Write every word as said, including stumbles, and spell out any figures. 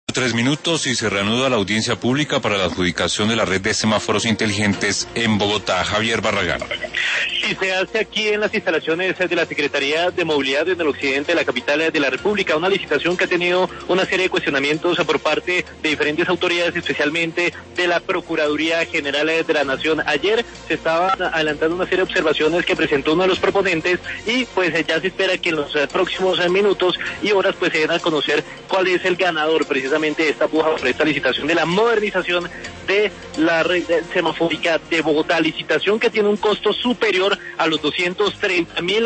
Tres minutos y se reanuda la audiencia pública para la adjudicación de la red de semáforos inteligentes en Bogotá. Javier Barragán. Y se hace aquí en las instalaciones de la Secretaría de Movilidad en el occidente de la capital de la República, una licitación que ha tenido una serie de cuestionamientos por parte de diferentes autoridades, especialmente de la Procuraduría General de la Nación. Ayer se estaba adelantando una serie de observaciones que presentó uno de los proponentes y pues ya se espera que en los próximos minutos y horas pues se den a conocer cuál es el ganador precisamente de esta puja por esta licitación de la modernización de la red semafórica de Bogotá, licitación que tiene un costo superior a los doscientos treinta mil